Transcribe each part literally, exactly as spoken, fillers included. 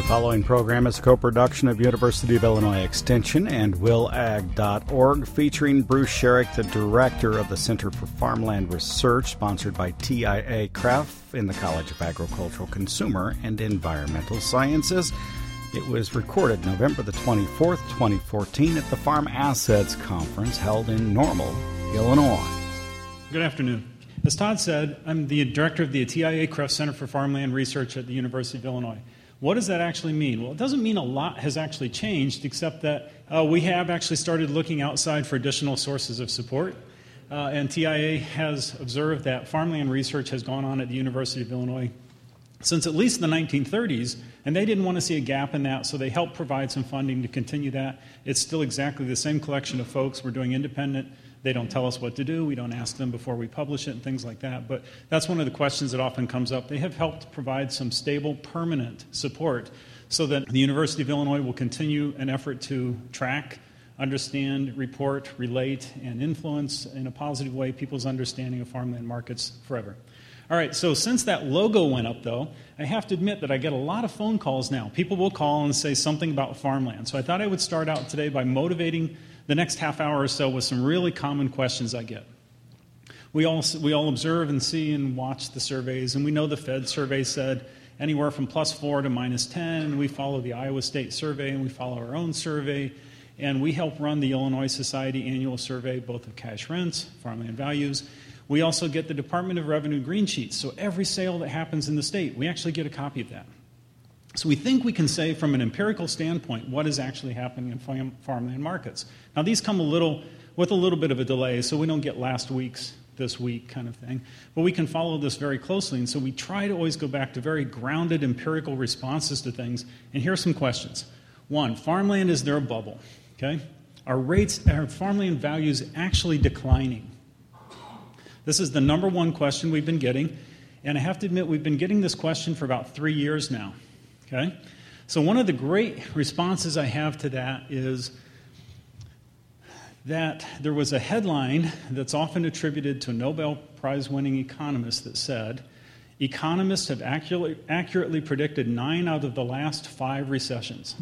following program is a co-production of University of Illinois Extension and will ag dot org, featuring Bruce Sherrick, the director of the Center for Farmland Research, sponsored by T I A C R E F in the College of Agricultural Consumer and Environmental Sciences. It was recorded November the twenty-fourth, twenty fourteen at the Farm Assets Conference held in Normal, Illinois. Good afternoon. As Todd said, I'm the director of the T I A C R E F Center for Farmland Research at the University of Illinois. What does that actually mean? Well, it doesn't mean a lot has actually changed, except that uh, we have actually started looking outside for additional sources of support. Uh, and T I A has observed that farmland research has gone on at the University of Illinois since at least the nineteen thirties, and they didn't want to see a gap in that, so they helped provide some funding to continue that. It's still exactly the same collection of folks. We're doing independent. They don't tell us what to do. We don't ask them before we publish it and things like that. But that's one of the questions that often comes up. They have helped provide some stable, permanent support so that the University of Illinois will continue an effort to track, understand, report, relate, and influence in a positive way people's understanding of farmland markets forever. All right, so since that logo went up, though, I have to admit that I get a lot of phone calls now. People will call and say something about farmland. So I thought I would start out today by motivating the next half hour or so with some really common questions I get. We all, we all observe and see and watch the surveys, and we know the Fed survey said anywhere from plus four to minus ten. We follow the Iowa State survey, and we follow our own survey, and we help run the Illinois Society annual survey, both of cash rents, farmland values. We also get the Department of Revenue green sheets, so every sale that happens in the state, we actually get a copy of that. So we think we can say from an empirical standpoint what is actually happening in farm, farmland markets. Now these come a little with a little bit of a delay, so we don't get last week's this week kind of thing. But we can follow this very closely, and so we try to always go back to very grounded empirical responses to things. And here are some questions. One, farmland, is there a bubble? Okay? Are rates, are farmland values actually declining? This is the number one question we've been getting, and I have to admit we've been getting this question for about three years now. Okay? So one of the great responses I have to that is that there was a headline that's often attributed to a Nobel Prize-winning economist that said, economists have accurately, accurately predicted nine out of the last five recessions.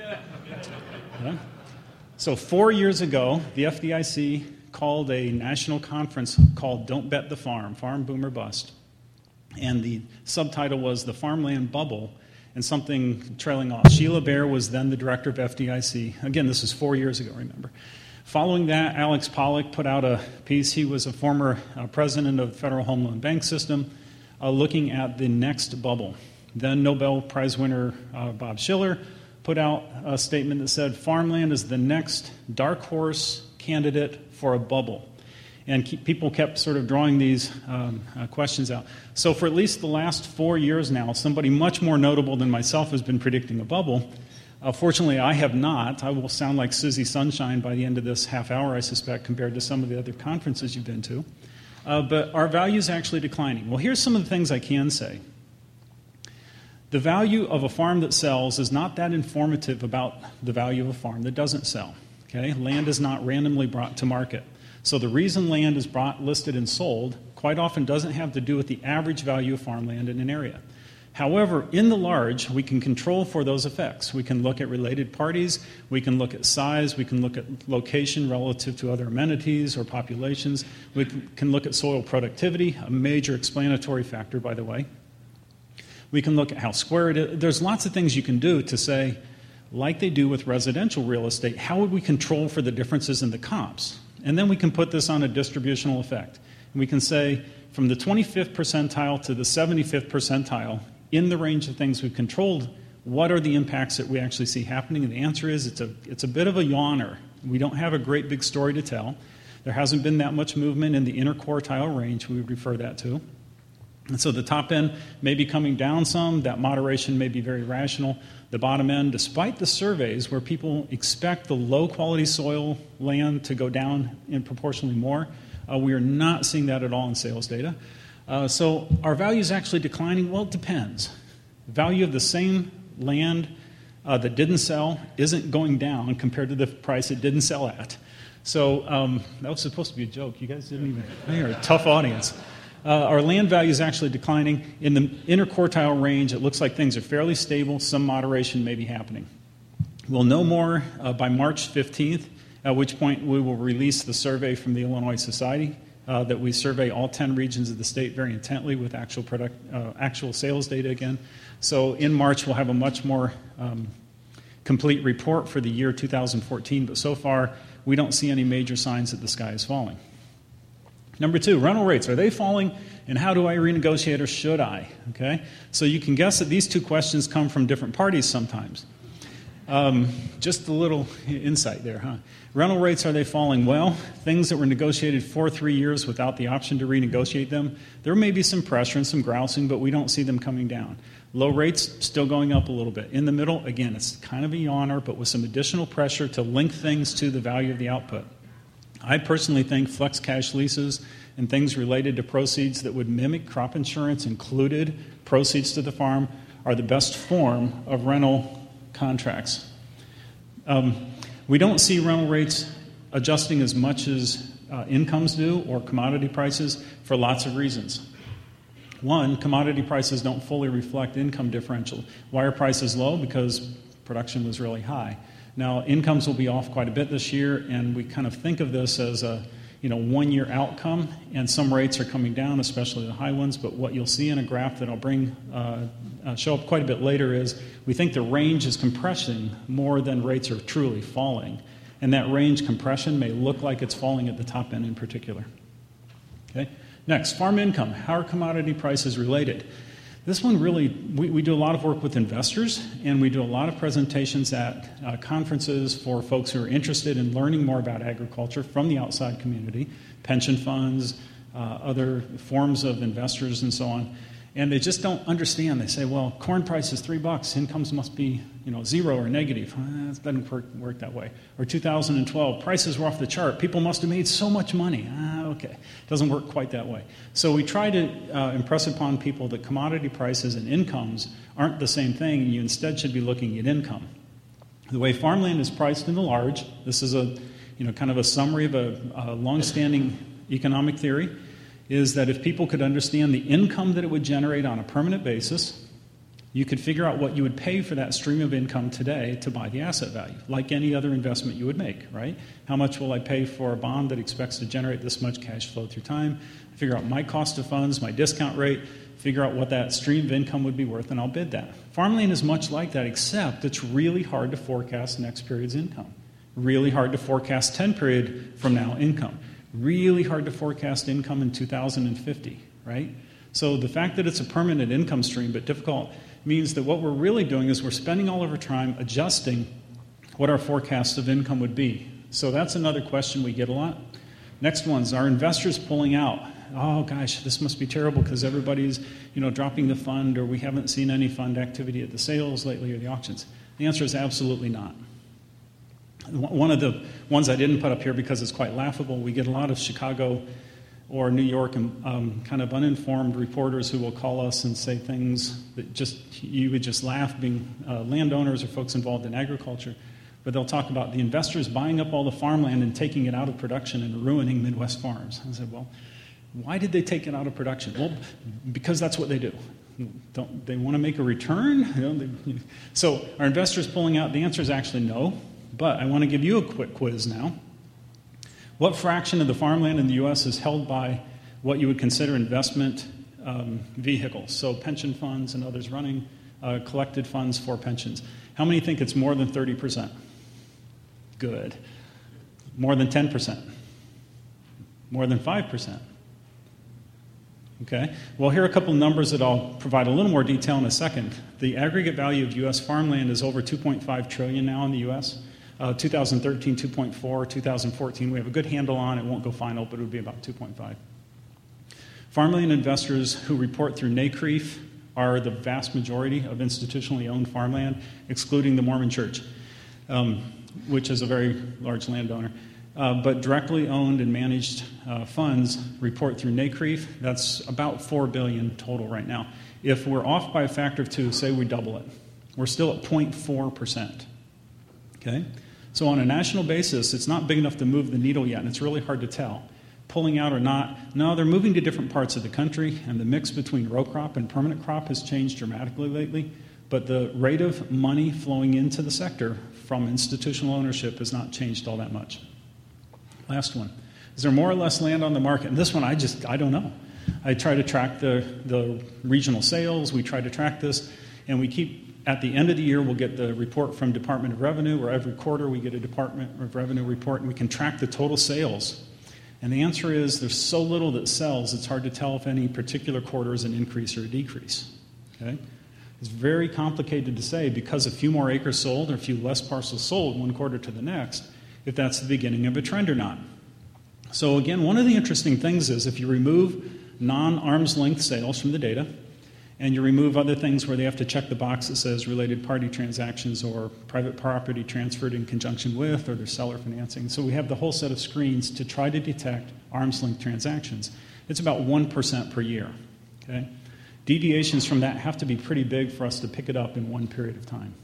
Okay? So four years ago, the F D I C called a national conference called Don't Bet the Farm, Farm Boom or Bust. And the subtitle was The Farmland Bubble, and something trailing off. Sheila Bair was then the director of F D I C. Again, this was four years ago, remember. Following that, Alex Pollock put out a piece. He was a former uh, president of the Federal Home Loan Bank System, uh, looking at the next bubble. Then Nobel Prize winner uh, Bob Shiller put out a statement that said farmland is the next dark horse candidate for a bubble. And keep, people kept sort of drawing these um, uh, questions out. So for at least the last four years now, somebody much more notable than myself has been predicting a bubble. Uh, fortunately, I have not. I will sound like Susie Sunshine by the end of this half hour, I suspect, compared to some of the other conferences you've been to. Uh, but our value is actually declining. Well, here's some of the things I can say. The value of a farm that sells is not that informative about the value of a farm that doesn't sell. Okay? Land is not randomly brought to market. So the reason land is brought, listed, and sold quite often doesn't have to do with the average value of farmland in an area. However, in the large, we can control for those effects. We can look at related parties, we can look at size, we can look at location relative to other amenities or populations, we can look at soil productivity, a major explanatory factor, by the way. We can look at how square it is. There's lots of things you can do to say, like they do with residential real estate, how would we control for the differences in the comps? And then we can put this on a distributional effect. And we can say from the twenty-fifth percentile to the seventy-fifth percentile, in the range of things we've controlled, what are the impacts that we actually see happening? And the answer is it's a, it's a bit of a yawner. We don't have a great big story to tell. There hasn't been that much movement in the interquartile range, we would refer that to. And so the top end may be coming down some. That moderation may be very rational. The bottom end, despite the surveys where people expect the low-quality soil land to go down in proportionally more, uh, we are not seeing that at all in sales data. Uh, so our value is actually declining. Well, it depends. The value of the same land uh, that didn't sell isn't going down compared to the price it didn't sell at. So um, that was supposed to be a joke. You guys didn't even... You're a tough audience. Uh, our land value is actually declining. In the interquartile range, it looks like things are fairly stable. Some moderation may be happening. We'll know more uh, by March fifteenth, at which point we will release the survey from the Illinois Society uh, that we survey all ten regions of the state very intently with actual product, uh, actual sales data again. So in March, we'll have a much more um, complete report for the year two thousand fourteen, but so far, we don't see any major signs that the sky is falling. Number two, rental rates. Are they falling, and how do I renegotiate, or should I? Okay, so you can guess that these two questions come from different parties sometimes. Um, just a little insight there, huh? Rental rates, are they falling? Well, things that were negotiated for three years without the option to renegotiate them, there may be some pressure and some grousing, but we don't see them coming down. Low rates, still going up a little bit. In the middle, again, it's kind of a yawner, but with some additional pressure to link things to the value of the output. I personally think flex cash leases and things related to proceeds that would mimic crop insurance included proceeds to the farm are the best form of rental contracts. Um, we don't see rental rates adjusting as much as uh, incomes do or commodity prices for lots of reasons. One, commodity prices don't fully reflect income differential. Why are prices low? Because production was really high. Now, incomes will be off quite a bit this year, and we kind of think of this as a you know, one-year outcome, and some rates are coming down, especially the high ones, but what you'll see in a graph that I'll bring uh, uh, show up quite a bit later is we think the range is compressing more than rates are truly falling, and that range compression may look like it's falling at the top end in particular. Okay. Next, farm income. How are commodity prices related? This one really, we, we do a lot of work with investors, and we do a lot of presentations at uh, conferences for folks who are interested in learning more about agriculture from the outside community, pension funds, uh, other forms of investors, and so on. And they just don't understand. They say, well, corn price is three bucks, incomes must be you know, zero or negative. Eh, it doesn't work, work that way. Or two thousand twelve, prices were off the chart. People must have made so much money. Ah, okay. It doesn't work quite that way. So we try to uh, impress upon people that commodity prices and incomes aren't the same thing, and you instead should be looking at income. The way farmland is priced in the large, this is a you know, kind of a summary of a, a long-standing economic theory, is that if people could understand the income that it would generate on a permanent basis, you could figure out what you would pay for that stream of income today to buy the asset value, like any other investment you would make, right? How much will I pay for a bond that expects to generate this much cash flow through time? Figure out my cost of funds, my discount rate, figure out what that stream of income would be worth, and I'll bid that. Farmland is much like that, except it's really hard to forecast next period's income. Really hard to forecast ten period from now income. Really hard to forecast income in two thousand fifty, right? So the fact that it's a permanent income stream but difficult means that what we're really doing is we're spending all of our time adjusting what our forecast of income would be. So that's another question we get a lot. Next one's, are investors pulling out? Oh gosh, this must be terrible because everybody's you know, dropping the fund, or we haven't seen any fund activity at the sales lately or the auctions. The answer is absolutely not. One of the ones I didn't put up here because it's quite laughable, we get a lot of Chicago or New York um, kind of uninformed reporters who will call us and say things that just you would just laugh, being uh, landowners or folks involved in agriculture. But they'll talk about the investors buying up all the farmland and taking it out of production and ruining Midwest farms. I said, well, why did they take it out of production? Well, because that's what they do. Don't they want to make a return? You know, they, so are investors pulling out? The answer is actually no. But I want to give you a quick quiz now. What fraction of the farmland in the U S is held by what you would consider investment um, vehicles? So pension funds and others running uh, collected funds for pensions. How many think it's more than thirty percent? Good. More than ten percent? More than five percent? Okay. Well, here are a couple of numbers that I'll provide a little more detail in a second. The aggregate value of U S farmland is over two point five trillion dollars now in the U S Uh, two thousand thirteen, two point four. two thousand fourteen, we have a good handle on. It won't go final, but it would be about two point five. Farmland investors who report through NACREIF are the vast majority of institutionally owned farmland, excluding the Mormon Church, um, which is a very large landowner. Uh, but directly owned and managed uh, funds report through NACREIF. That's about four billion dollars total right now. If we're off by a factor of two, say we double it, we're still at zero point four percent. Okay? So on a national basis, it's not big enough to move the needle yet, and it's really hard to tell. pulling out or not. No, they're moving to different parts of the country, and the mix between row crop and permanent crop has changed dramatically lately. But the rate of money flowing into the sector from institutional ownership has not changed all that much. Last one. Is there more or less land on the market? And this one, I just, I don't know. I try to track the, the regional sales. We try to track this, and we keep, at the end of the year, we'll get the report from Department of Revenue, or every quarter we get a Department of Revenue report, and we can track the total sales. And the answer is there's so little that sells, it's hard to tell if any particular quarter is an increase or a decrease. Okay? It's very complicated to say because a few more acres sold or a few less parcels sold one quarter to the next, if that's the beginning of a trend or not. So again, one of the interesting things is if you remove non-arm's length sales from the data, and you remove other things where they have to check the box that says related party transactions or private property transferred in conjunction with or their seller financing. So we have the whole set of screens to try to detect arm's length transactions. It's about one percent per year. Okay? Deviations from that have to be pretty big for us to pick it up in one period of time.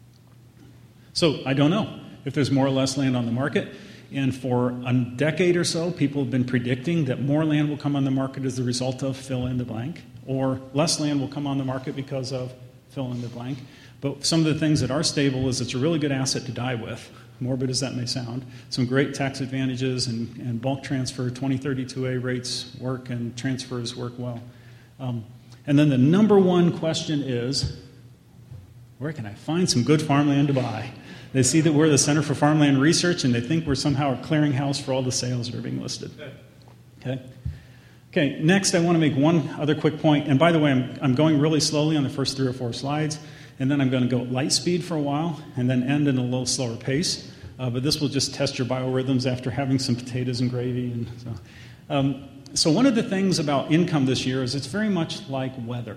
So I don't know if there's more or less land on the market. And for a decade or so, people have been predicting that more land will come on the market as a result of fill in the blank, or less land will come on the market because of fill in the blank. But some of the things that are stable is it's a really good asset to die with, morbid as that may sound. Some great tax advantages and, and bulk transfer, twenty thirty-two A rates work and transfers work well. Um, and then the number one question is, where can I find some good farmland to buy? They see that we're the Center for Farmland Research, and they think we're somehow a clearinghouse for all the sales that are being listed. Okay. Okay, next I want to make one other quick point. And by the way, I'm, I'm going really slowly on the first three or four slides, and then I'm going to go light speed for a while, and then end in a little slower pace. Uh, but this will just test your biorhythms after having some potatoes and gravy. And so. Um, so one of the things about income this year is it's very much like weather.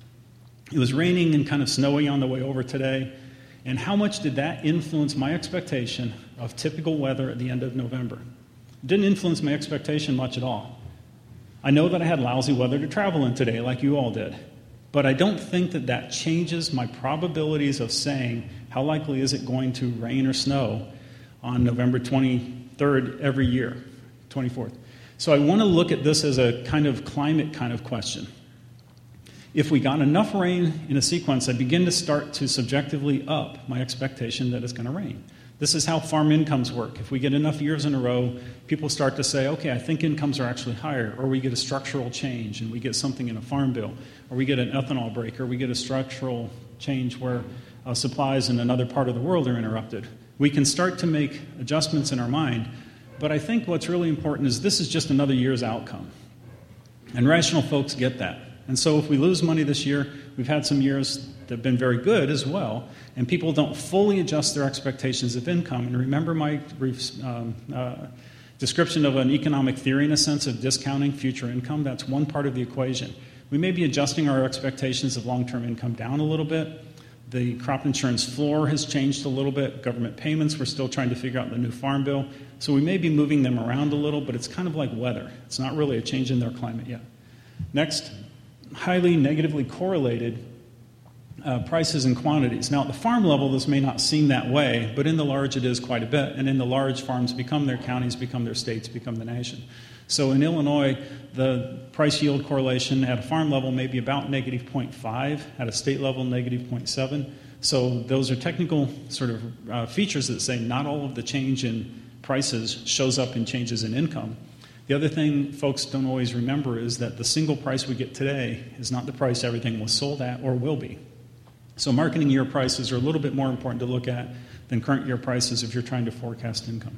It was raining and kind of snowy on the way over today. And how much did that influence my expectation of typical weather at the end of November? It didn't influence my expectation much at all. I know that I had lousy weather to travel in today, like you all did. But I don't think that that changes my probabilities of saying how likely is it going to rain or snow on November twenty-third every year, twenty-fourth. So I want to look at this as a kind of climate kind of question. If we got enough rain in a sequence, I begin to start to subjectively up my expectation that it's going to rain. This is how farm incomes work. If we get enough years in a row, people start to say, okay, I think incomes are actually higher, or we get a structural change and we get something in a farm bill, or we get an ethanol break, or we get a structural change where uh, supplies in another part of the world are interrupted. We can start to make adjustments in our mind, but I think what's really important is this is just another year's outcome. And rational folks get that. And so if we lose money this year, we've had some years that have been very good as well, and people don't fully adjust their expectations of income. And remember my brief um, uh, description of an economic theory in a sense of discounting future income? That's one part of the equation. We may be adjusting our expectations of long-term income down a little bit. The crop insurance floor has changed a little bit. Government payments, we're still trying to figure out the new farm bill. So we may be moving them around a little, but it's kind of like weather. It's not really a change in their climate yet. Next. Highly negatively correlated uh, prices and quantities. Now, at the farm level, this may not seem that way, but in the large, it is quite a bit. And in the large, farms become their counties, become their states, become the nation. So in Illinois, the price-yield correlation at a farm level may be about negative zero point five, at a state level, negative zero point seven. So those are technical sort of uh, features that say not all of the change in prices shows up in changes in income. The other thing folks don't always remember is that the single price we get today is not the price everything was sold at or will be. So marketing year prices are a little bit more important to look at than current year prices if you're trying to forecast income.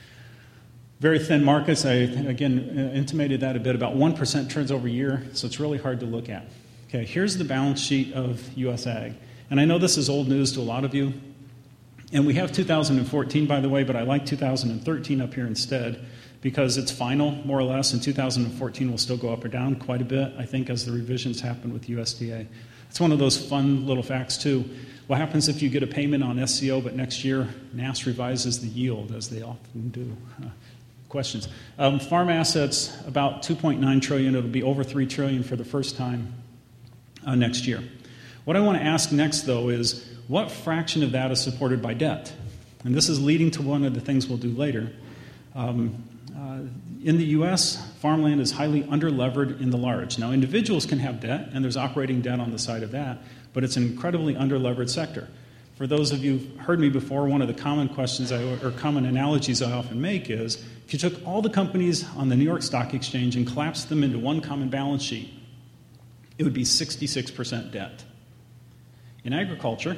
Very thin markets, I again intimated that a bit, about one percent turns over year, so it's really hard to look at. Okay, here's the balance sheet of U S Ag. And I know this is old news to a lot of you. And we have two thousand fourteen, by the way, but I like two thousand thirteen up here instead, because it's final, more or less, and two thousand fourteen will still go up or down quite a bit, I think, as the revisions happen with U S D A. It's one of those fun little facts, too. What happens if you get a payment on S C O, but next year N A S revises the yield, as they often do? Uh, questions. Um, farm assets, about two point nine trillion dollars. It'll be over three trillion dollars for the first time uh, next year. What I want to ask next, though, is what fraction of that is supported by debt? And this is leading to one of the things we'll do later. Um, Uh, in the U S, farmland is highly underlevered in the large. Now, individuals can have debt, and there's operating debt on the side of that, but it's an incredibly underlevered sector. For those of you who've heard me before, one of the common questions I, or common analogies I often make is, if you took all the companies on the New York Stock Exchange and collapsed them into one common balance sheet, it would be sixty-six percent debt. In agriculture,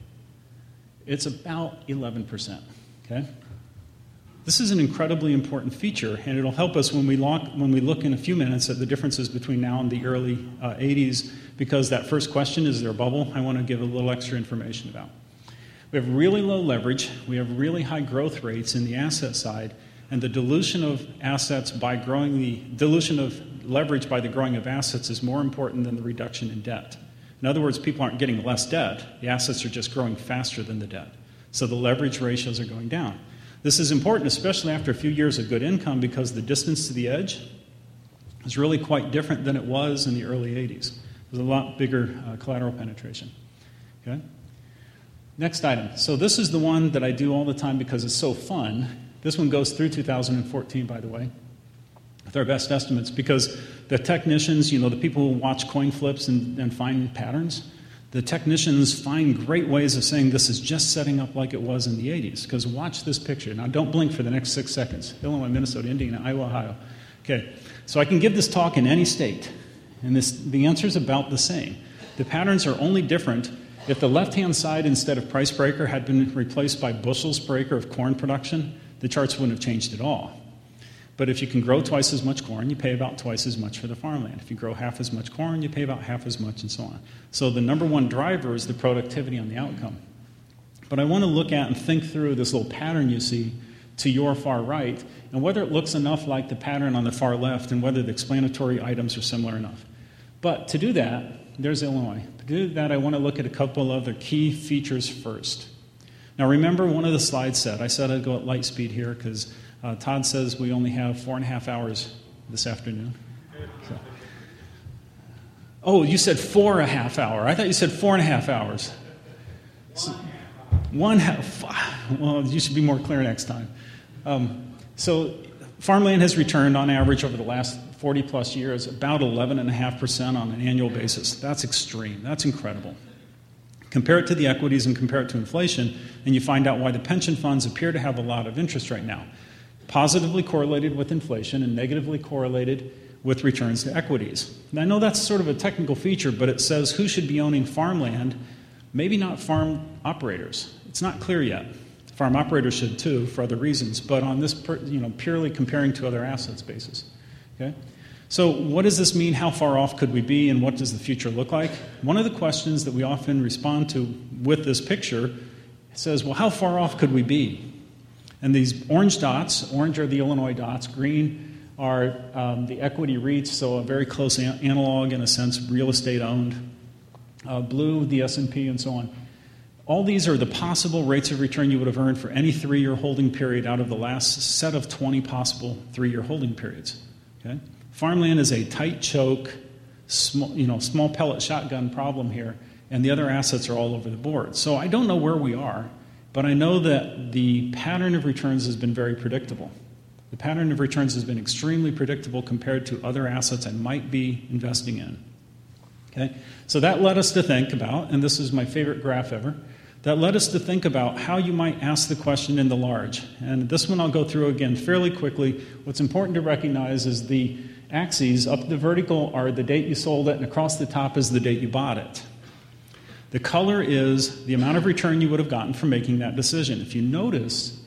it's about eleven percent, okay? This is an incredibly important feature, and it'll help us when we, look, when we look in a few minutes at the differences between now and the early uh, eighties, because that first question, is there a bubble, I want to give a little extra information about. We have really low leverage, we have really high growth rates in the asset side, and the dilution of assets by growing the, dilution of leverage by the growing of assets is more important than the reduction in debt. In other words, people aren't getting less debt, the assets are just growing faster than the debt. So the leverage ratios are going down. This is important, especially after a few years of good income, because the distance to the edge is really quite different than it was in the early eighties. There's a lot bigger uh, collateral penetration. Okay? Next item. So this is the one that I do all the time because it's so fun. This one goes through two thousand fourteen, by the way, with our best estimates, because the technicians, you know, the people who watch coin flips and, and find patterns, the technicians find great ways of saying this is just setting up like it was in the eighties. Because watch this picture. Now, don't blink for the next six seconds. Illinois, Minnesota, Indiana, Iowa, Ohio. Okay, so I can give this talk in any state, and this, the answer is about the same. The patterns are only different if the left-hand side, instead of price breaker, had been replaced by bushels breaker of corn production. The charts wouldn't have changed at all. But if you can grow twice as much corn, you pay about twice as much for the farmland. If you grow half as much corn, you pay about half as much, and so on. So the number one driver is the productivity on the outcome. But I want to look at and think through this little pattern you see to your far right, and whether it looks enough like the pattern on the far left, and whether the explanatory items are similar enough. But to do that, there's Illinois. To do that, I want to look at a couple of other key features first. Now remember, one of the slides said, I said I'd go at light speed here because Uh, Todd says we only have four and a half hours this afternoon. So. Oh, you said four and a half hour. I thought you said four and a half hours. So, one half. Well, you should be more clear next time. Um, so farmland has returned on average over the last forty plus years about eleven point five percent on an annual basis. That's extreme. That's incredible. Compare it to the equities and compare it to inflation, and you find out why the pension funds appear to have a lot of interest right now. Positively correlated with inflation and negatively correlated with returns to equities. And I know that's sort of a technical feature, but it says who should be owning farmland, maybe not farm operators. It's not clear yet. Farm operators should too, for other reasons, but on this, per, you know, purely comparing to other assets basis. Okay? So what does this mean? How far off could we be, and what does the future look like? One of the questions that we often respond to with this picture says, well, how far off could we be? And these orange dots, orange are the Illinois dots, green are um, the equity REITs, so a very close an- analog in a sense, real estate owned. Uh, blue, the S and P, and so on. All these are the possible rates of return you would have earned for any three-year holding period out of the last set of twenty possible three-year holding periods. Okay? Farmland is a tight choke, small, you know, small pellet shotgun problem here, and the other assets are all over the board. So I don't know where we are. But I know that the pattern of returns has been very predictable. The pattern of returns has been extremely predictable compared to other assets I might be investing in. Okay? So that led us to think about, and this is my favorite graph ever, that led us to think about how you might ask the question in the large. And this one I'll go through again fairly quickly. What's important to recognize is the axes up the vertical are the date you sold it, and across the top is the date you bought it. The color is the amount of return you would have gotten from making that decision. If you notice,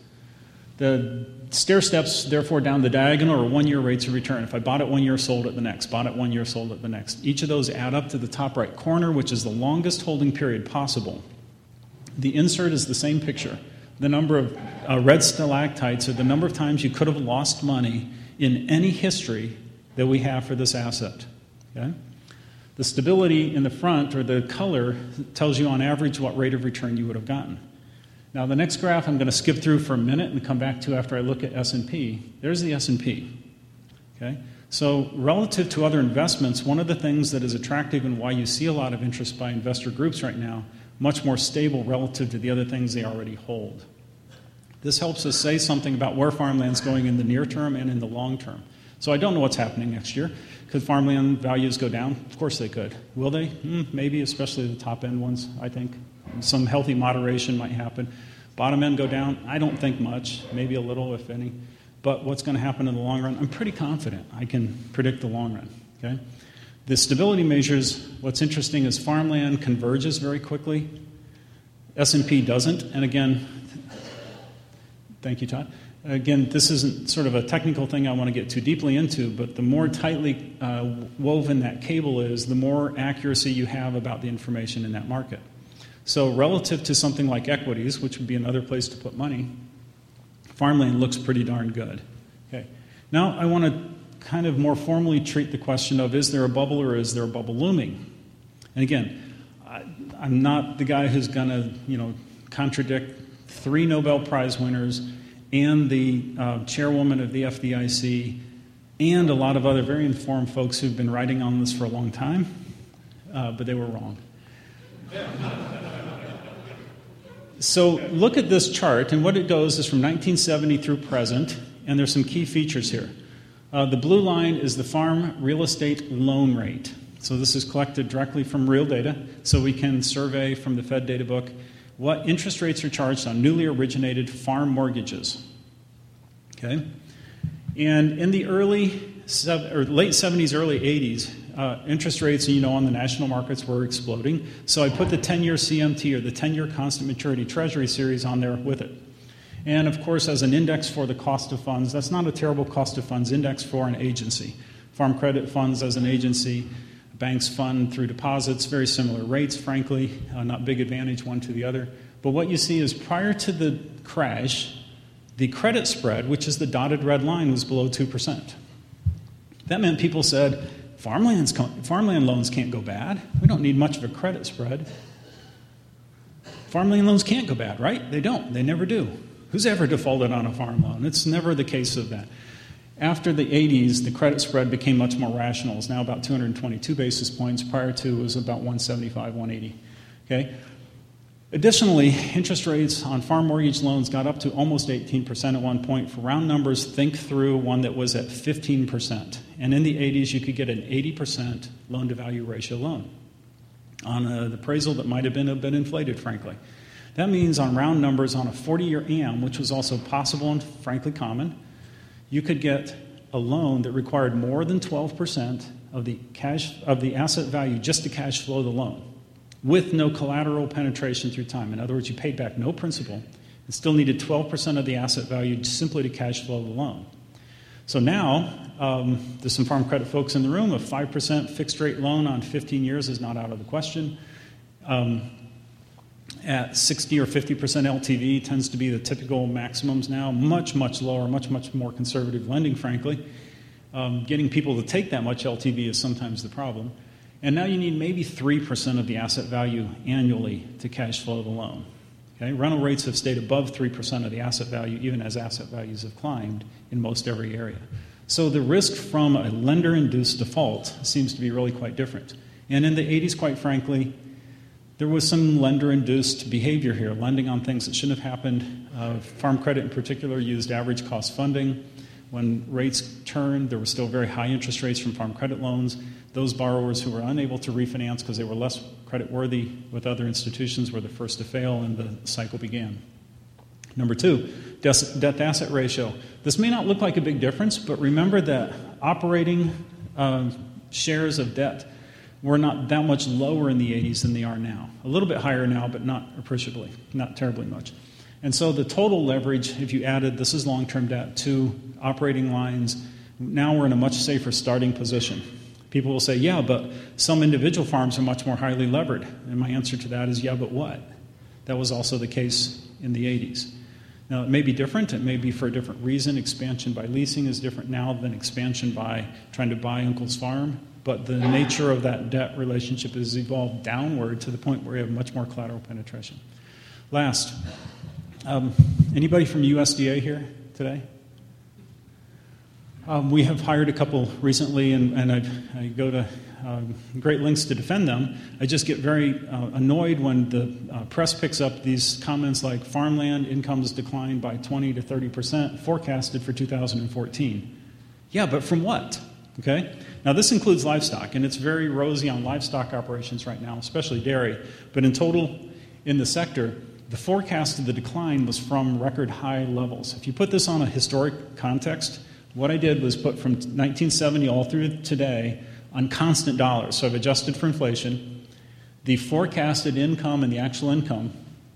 the stair steps, therefore, down the diagonal are one-year rates of return. If I bought it one year, sold it the next, bought it one year, sold it the next. Each of those add up to the top right corner, which is the longest holding period possible. The insert is the same picture. The number of uh, red stalactites are the number of times you could have lost money in any history that we have for this asset. Okay? The stability in the front, or the color, tells you on average what rate of return you would have gotten. Now, the next graph I'm going to skip through for a minute and come back to after I look at S and P. There's the S and P. Okay? So relative to other investments, one of the things that is attractive and why you see a lot of interest by investor groups right now, much more stable relative to the other things they already hold. This helps us say something about where farmland's going in the near term and in the long term. So I don't know what's happening next year. Could farmland values go down? Of course they could. Will they? Mm, maybe, especially the top-end ones, I think. Some healthy moderation might happen. Bottom end go down? I don't think much. Maybe a little, if any. But what's going to happen in the long run? I'm pretty confident I can predict the long run. Okay? The stability measures, what's interesting is farmland converges very quickly. S and P doesn't. And again, thank you, Todd. Again, this isn't sort of a technical thing I want to get too deeply into, but the more tightly uh, woven that cable is, the more accuracy you have about the information in that market. So relative to something like equities, which would be another place to put money, farmland looks pretty darn good. Okay. Now I want to kind of more formally treat the question of, is there a bubble or is there a bubble looming? And again, I, I'm not the guy who's going to, you know, contradict three Nobel Prize winners and the uh, chairwoman of the F D I C and a lot of other very informed folks who've been writing on this for a long time, uh, but they were wrong. So look at this chart, and what it goes is from nineteen seventy through present, and there's some key features here. Uh, the blue line is the farm real estate loan rate. So this is collected directly from real data, so we can survey from the Fed data book what interest rates are charged on newly originated farm mortgages. Okay? And in the early, or late seventies, early eighties, uh, interest rates, you know, on the national markets were exploding. So I put the ten-year C M T, or the ten-year constant maturity treasury series, on there with it. And of course, as an index for the cost of funds, that's not a terrible cost of funds index for an agency. Farm credit funds as an agency, banks fund through deposits, very similar rates, frankly, uh, not big advantage one to the other. But what you see is prior to the crash, the credit spread, which is the dotted red line, was below two percent. That meant people said, Farmland's, farmland loans can't go bad. We don't need much of a credit spread. Farmland loans can't go bad, right? They don't. They never do. Who's ever defaulted on a farm loan? It's never the case of that. After the eighties, the credit spread became much more rational. It's now about two hundred twenty-two basis points. Prior to, it was about one seventy-five, one eighty. Okay? Additionally, interest rates on farm mortgage loans got up to almost eighteen percent at one point. For round numbers, think through one that was at fifteen percent. And in the eighties, you could get an eighty percent loan-to-value ratio loan on an appraisal that might have been a bit inflated, frankly. That means on round numbers, on a forty-year A M, which was also possible and frankly common, you could get a loan that required more than twelve percent of the cash of the asset value just to cash flow the loan, with no collateral penetration through time. In other words, you paid back no principal and still needed twelve percent of the asset value simply to cash flow the loan. So now, um, there's some farm credit folks in the room. A five percent fixed rate loan on fifteen years is not out of the question. Um, at sixty or fifty percent L T V tends to be the typical maximums now. Much, much lower, much, much more conservative lending, frankly. Um, getting people to take that much L T V is sometimes the problem. And now you need maybe three percent of the asset value annually to cash flow the loan. Okay? Rental rates have stayed above three percent of the asset value, even as asset values have climbed in most every area. So the risk from a lender-induced default seems to be really quite different. And in the eighties, quite frankly, there was some lender-induced behavior here, lending on things that shouldn't have happened. Uh, farm credit in particular used average cost funding. When rates turned, there were still very high interest rates from farm credit loans. Those borrowers who were unable to refinance because they were less credit-worthy with other institutions were the first to fail, and the cycle began. Number two, debt-to-asset ratio. This may not look like a big difference, but remember that operating uh, shares of debt were not that much lower in the eighties than they are now. A little bit higher now, but not appreciably, not terribly much. And so the total leverage, if you added, this is long-term debt, to operating lines, now we're in a much safer starting position. People will say, yeah, but some individual farms are much more highly levered. And my answer to that is, yeah, but what? That was also the case in the eighties. Now, it may be different. It may be for a different reason. Expansion by leasing is different now than expansion by trying to buy uncle's farm. But the nature of that debt relationship has evolved downward to the point where we have much more collateral penetration. Last, um, anybody from U S D A here today? Um, we have hired a couple recently, and, and I, I go to uh, great lengths to defend them. I just get very uh, annoyed when the uh, press picks up these comments like farmland incomes declined by twenty to thirty percent forecasted for two thousand fourteen. Yeah, but from what? Okay? Now, this includes livestock, and it's very rosy on livestock operations right now, especially dairy. But in total, in the sector, the forecast of the decline was from record high levels. If you put this on a historic context, what I did was put from nineteen seventy all through today on constant dollars. So I've adjusted for inflation. The forecasted income and the actual income,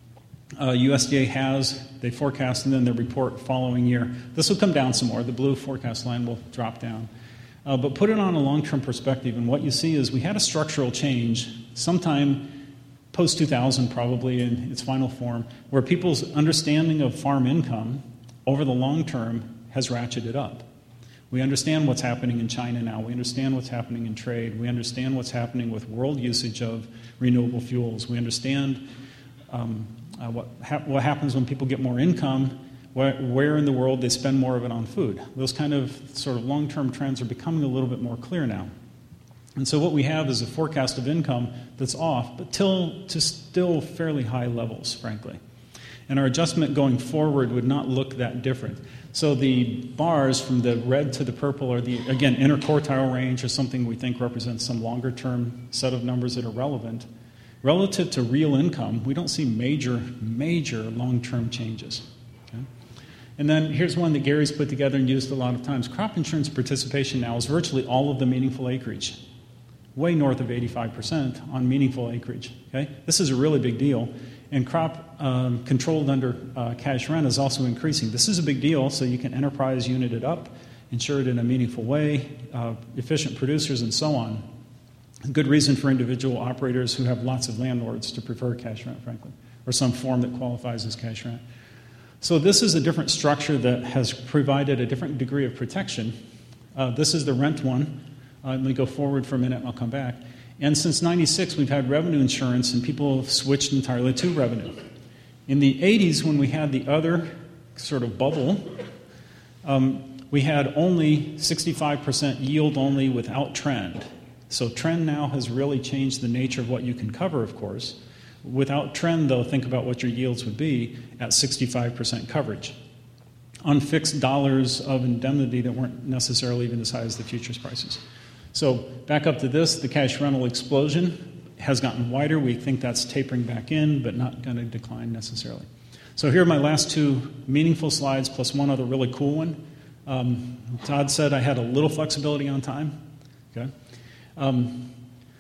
uh, U S D A has, they forecast, and then they report following year. This will come down some more. The blue forecast line will drop down. Uh, but put it on a long-term perspective, and what you see is we had a structural change sometime post two thousand, probably in its final form, where people's understanding of farm income over the long term has ratcheted up. We understand what's happening in China now. We understand what's happening in trade. We understand what's happening with world usage of renewable fuels. We understand um, uh, what, ha- what happens when people get more income, where, where in the world they spend more of it on food. Those kind of sort of long-term trends are becoming a little bit more clear now. And so what we have is a forecast of income that's off, but till, to still fairly high levels, frankly. And our adjustment going forward would not look that different. So the bars from the red to the purple are the, again, interquartile range, or something we think represents some longer-term set of numbers that are relevant. Relative to real income, we don't see major, major long-term changes. Okay? And then here's one that Gary's put together and used a lot of times. Crop insurance participation now is virtually all of the meaningful acreage, way north of eighty-five percent on meaningful acreage. Okay? This is a really big deal. And crop um, controlled under uh, cash rent is also increasing. This is a big deal, so you can enterprise unit it up, insure it in a meaningful way, uh, efficient producers, and so on. A good reason for individual operators who have lots of landlords to prefer cash rent, frankly, or some form that qualifies as cash rent. So this is a different structure that has provided a different degree of protection. Uh, this is the rent one. Uh, let me go forward for a minute, and I'll come back. And since ninety-six, we've had revenue insurance, and people have switched entirely to revenue. In the eighties, when we had the other sort of bubble, um, we had only sixty-five percent yield only without trend. So trend now has really changed the nature of what you can cover, of course. Without trend, though, think about what your yields would be at sixty-five percent coverage on fixed dollars of indemnity that weren't necessarily even as high as the futures prices. So back up to this, the cash rental explosion has gotten wider. We think that's tapering back in, but not going to decline necessarily. So here are my last two meaningful slides, plus one other really cool one. Um, Todd said I had a little flexibility on time. Okay. Um,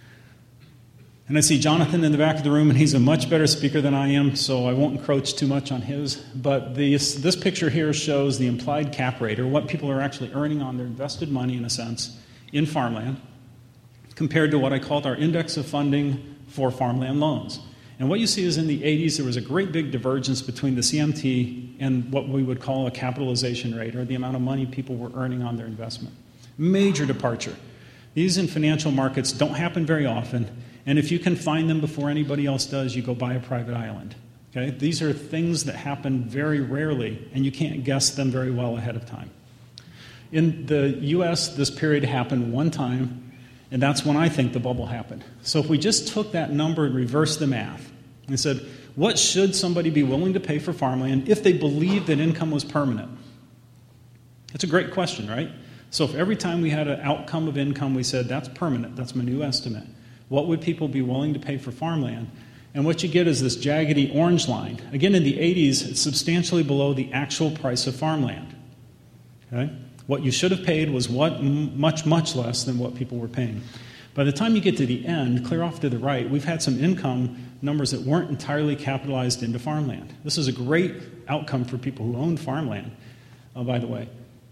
and I see Jonathan in the back of the room, and he's a much better speaker than I am, so I won't encroach too much on his. But this, this picture here shows the implied cap rate, or what people are actually earning on their invested money, in a sense, in farmland, compared to what I called our index of funding for farmland loans. And what you see is in the eighties, there was a great big divergence between the C M T and what we would call a capitalization rate, or the amount of money people were earning on their investment. Major departure. These in financial markets don't happen very often, and if you can find them before anybody else does, you go buy a private island. Okay? These are things that happen very rarely, and you can't guess them very well ahead of time. In the U S, this period happened one time, and that's when I think the bubble happened. So if we just took that number and reversed the math and said, what should somebody be willing to pay for farmland if they believed that income was permanent? That's a great question, right? So if every time we had an outcome of income, we said, that's permanent, that's my new estimate, what would people be willing to pay for farmland? And what you get is this jaggedy orange line. Again, in the eighties, it's substantially below the actual price of farmland. Okay? What you should have paid was what much, much less than what people were paying. By the time you get to the end, clear off to the right, we've had some income numbers that weren't entirely capitalized into farmland. This is a great outcome for people who own farmland, uh, by the way.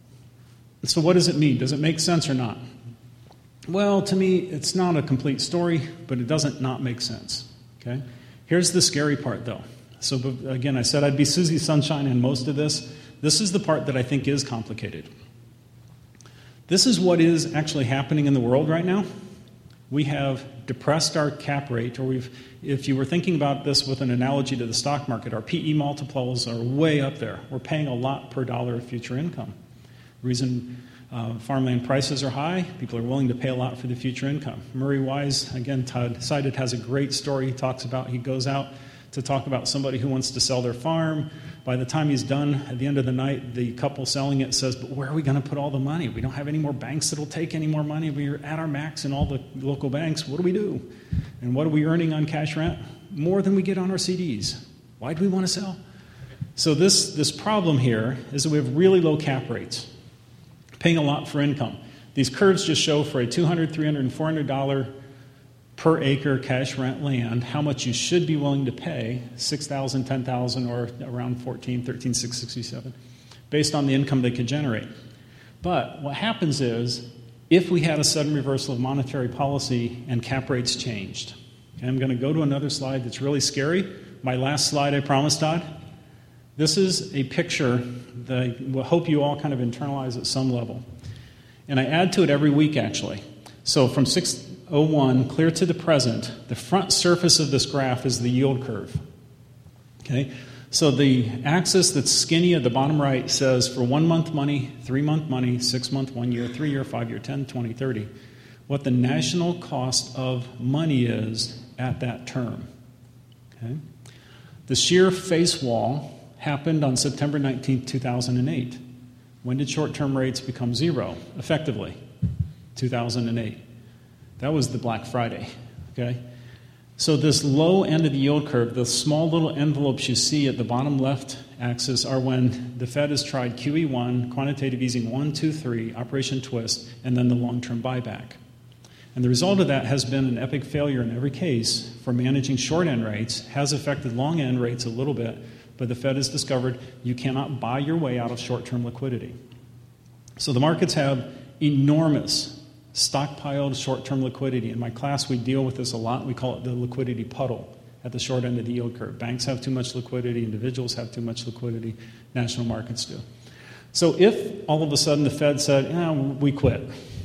So what does it mean? Does it make sense or not? Well, to me, it's not a complete story, but it doesn't not make sense. Okay? Here's the scary part, though. So again, I said I'd be Susie Sunshine in most of this. This is the part that I think is complicated. This is what is actually happening in the world right now. We have depressed our cap rate, or we've, if you were thinking about this with an analogy to the stock market, our P E multiples are way up there. We're paying a lot per dollar of future income. The reason Uh, farmland prices are high. People are willing to pay a lot for the future income. Murray Wise, again, Todd cited, has a great story he talks about. He goes out to talk about somebody who wants to sell their farm. By the time he's done, at the end of the night, the couple selling it says, but where are we going to put all the money? We don't have any more banks that will take any more money. We're at our max in all the local banks. What do we do? And what are we earning on cash rent? More than we get on our C Ds. Why do we want to sell? So this, this problem here is that we have really low cap rates, paying a lot for income. These curves just show for a two hundred dollars, three hundred dollars, and four hundred dollars per acre cash rent land how much you should be willing to pay, six thousand dollars, ten thousand dollars, or around fourteen, thirteen, six sixty-seven, based on the income they could generate. But what happens is, if we had a sudden reversal of monetary policy and cap rates changed, okay, I'm going to go to another slide that's really scary. My last slide, I promised, Todd. This is a picture that I hope you all kind of internalize at some level. And I add to it every week, actually. So from six oh one clear to the present, the front surface of this graph is the yield curve. Okay? So the axis that's skinny at the bottom right says for one-month money, three-month money, six-month, one-year, three-year, five-year, ten, twenty, thirty, what the national cost of money is at that term. Okay? The shear face wall happened on September nineteenth, two thousand eight. When did short-term rates become zero, effectively? two thousand eight. That was the Black Friday, okay? So this low end of the yield curve, the small little envelopes you see at the bottom left axis are when the Fed has tried Q E one, quantitative easing one, two, three, Operation Twist, and then the long-term buyback. And the result of that has been an epic failure in every case for managing short-end rates, has affected long-end rates a little bit, but the Fed has discovered you cannot buy your way out of short-term liquidity. So the markets have enormous stockpiled short-term liquidity. In my class, we deal with this a lot. We call it the liquidity puddle at the short end of the yield curve. Banks have too much liquidity. Individuals have too much liquidity. National markets do. So if all of a sudden the Fed said, yeah, we quit.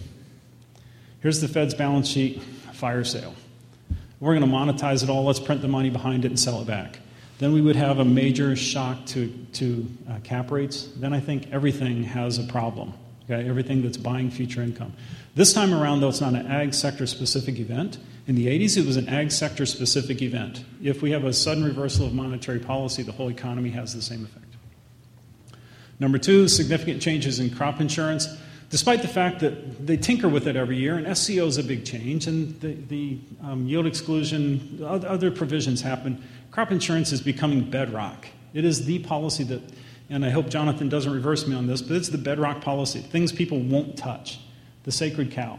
Here's the Fed's balance sheet, fire sale. We're going to monetize it all. Let's print the money behind it and sell it back. Then we would have a major shock to, to uh, cap rates. Then I think everything has a problem, okay? Everything that's buying future income. This time around, though, it's not an ag sector-specific event. In the eighties, it was an ag sector-specific event. If we have a sudden reversal of monetary policy, the whole economy has the same effect. Number two, significant changes in crop insurance. Despite the fact that they tinker with it every year, and S C O is a big change, and the, the um, yield exclusion, other provisions happen, crop insurance is becoming bedrock. It is the policy that, and I hope Jonathan doesn't reverse me on this, but it's the bedrock policy, things people won't touch, the sacred cow.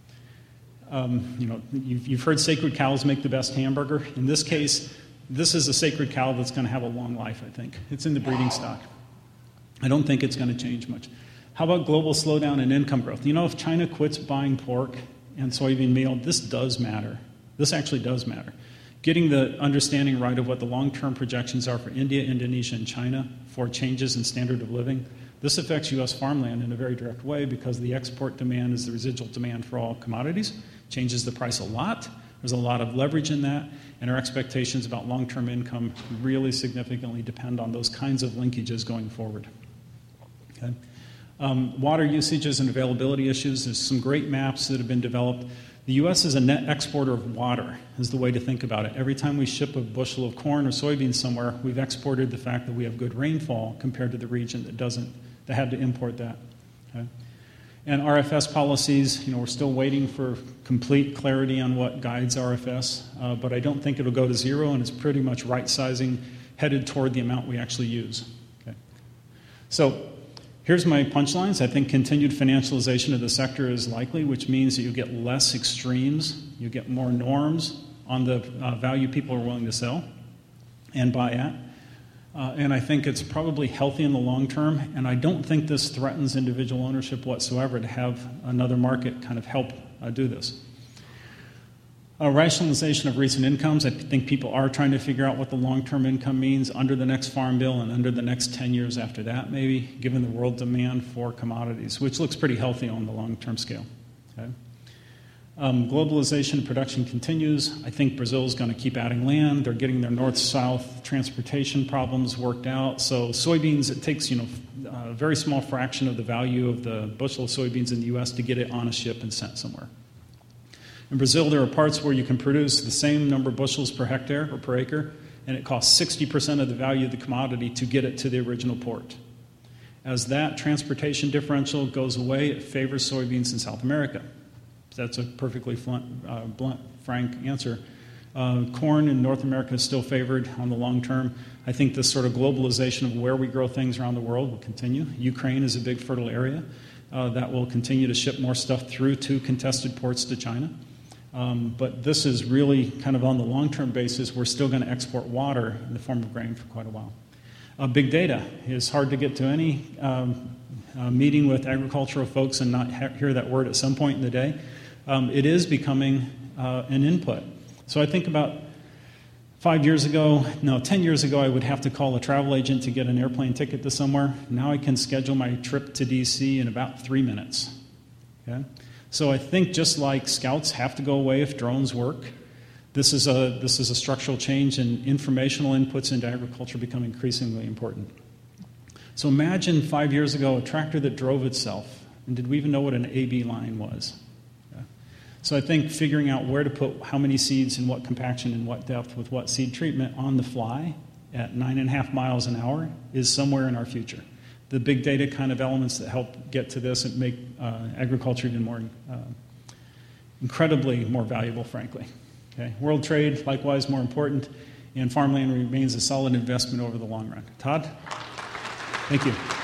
Um, you know, you've, you've heard sacred cows make the best hamburger. In this case, this is a sacred cow that's going to have a long life, I think. It's in the breeding stock. I don't think it's going to change much. How about global slowdown in income growth? You know, if China quits buying pork and soybean meal, this does matter. This actually does matter. Getting the understanding right of what the long-term projections are for India, Indonesia, and China for changes in standard of living, this affects U S farmland in a very direct way because the export demand is the residual demand for all commodities, changes the price a lot. There's a lot of leverage in that, and our expectations about long-term income really significantly depend on those kinds of linkages going forward. Okay. Um, water usages and availability issues. There's some great maps that have been developed. The U S is a net exporter of water, is the way to think about it. Every time we ship a bushel of corn or soybeans somewhere, we've exported the fact that we have good rainfall compared to the region that doesn't, that had to import that. Okay? And R F S policies, you know, we're still waiting for complete clarity on what guides R F S, uh, but I don't think it'll go to zero, and it's pretty much right-sizing, headed toward the amount we actually use. Okay? So, here's my punchlines. I think continued financialization of the sector is likely, which means that you get less extremes, you get more norms on the uh, value people are willing to sell and buy at. Uh, and I think it's probably healthy in the long term, and I don't think this threatens individual ownership whatsoever to have another market kind of help uh, do this. Uh, rationalization of recent incomes. I think people are trying to figure out what the long-term income means under the next farm bill and under the next ten years after that, maybe, given the world demand for commodities, which looks pretty healthy on the long-term scale. Okay? Um, globalization of production continues. I think Brazil is going to keep adding land. They're getting their north-south transportation problems worked out. So soybeans, it takes, you know, a very small fraction of the value of the bushel of soybeans in the U S to get it on a ship and sent somewhere. In Brazil, there are parts where you can produce the same number of bushels per hectare or per acre, and it costs sixty percent of the value of the commodity to get it to the original port. As that transportation differential goes away, it favors soybeans in South America. That's a perfectly blunt, uh, blunt frank answer. Uh, corn in North America is still favored on the long term. I think this sort of globalization of where we grow things around the world will continue. Ukraine is a big fertile area. Uh, that will continue to ship more stuff through to contested ports to China. Um, but this is really kind of on the long-term basis. We're still going to export water in the form of grain for quite a while. Uh, big data is hard to get to any um, uh, meeting with agricultural folks and not ha- hear that word at some point in the day. Um, it is becoming uh, an input. So I think about five years ago, no, ten years ago, I would have to call a travel agent to get an airplane ticket to somewhere. Now I can schedule my trip to D C in about three minutes. Okay? So I think just like scouts have to go away if drones work, this is a this is a structural change, and informational inputs into agriculture become increasingly important. So imagine five years ago a tractor that drove itself, and did we even know what an A B line was? Yeah. So I think figuring out where to put how many seeds in what compaction and what depth with what seed treatment on the fly at nine and a half miles an hour is somewhere in our future. The big data kind of elements that help get to this and make uh, agriculture even more uh, incredibly more valuable, frankly. Okay. World trade, likewise, more important, and farmland remains a solid investment over the long run. Todd? Thank you.